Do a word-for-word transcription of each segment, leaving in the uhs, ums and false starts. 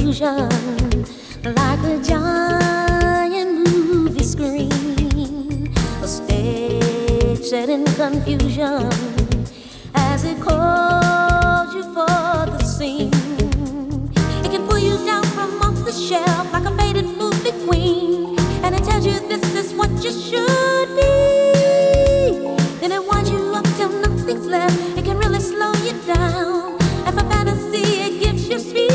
confusion, like a giant movie screen, a stage set in confusion as it calls you for the scene. It can pull you down from off the shelf like a faded movie queen, and it tells you this is what you should be. Then it winds you up till nothing's left. It can really slow you down, and for fantasy it gives you speed.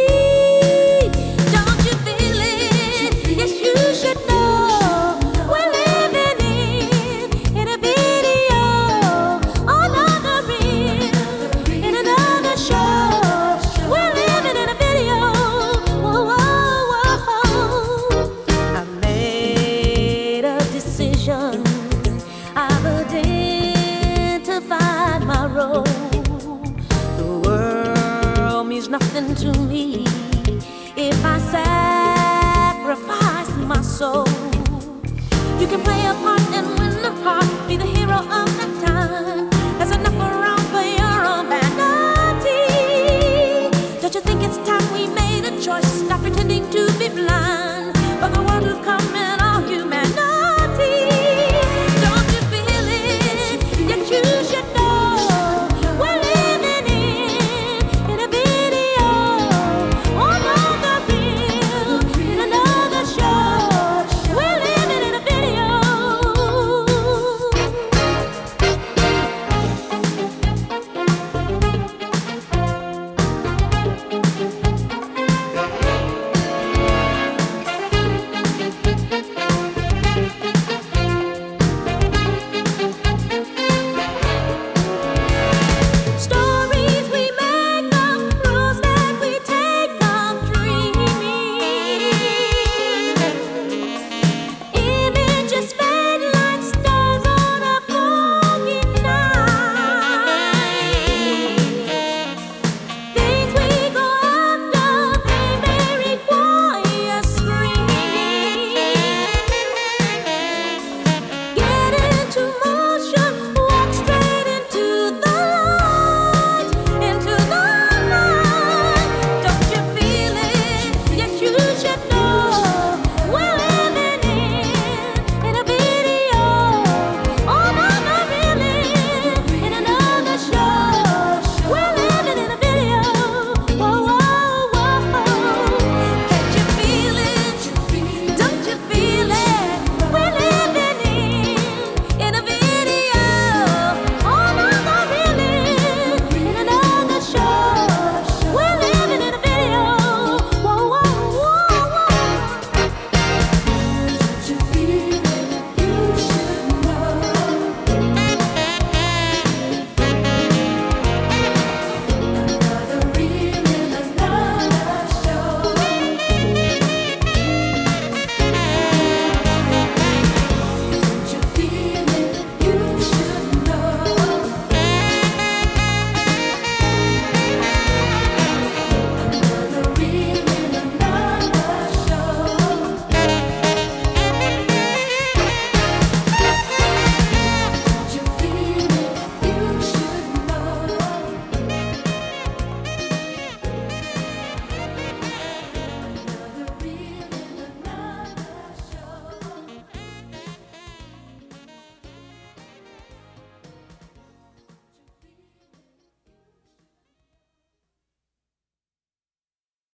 Don't you feel it? Yes, you should know. We're living in in a video, another reel, in another show. We're living in a video. Whoa, whoa, whoa. I made a decision. I've identified my role. The world means nothing to me if I sacrifice my soul. You can play a part and win the heart, be the hero of the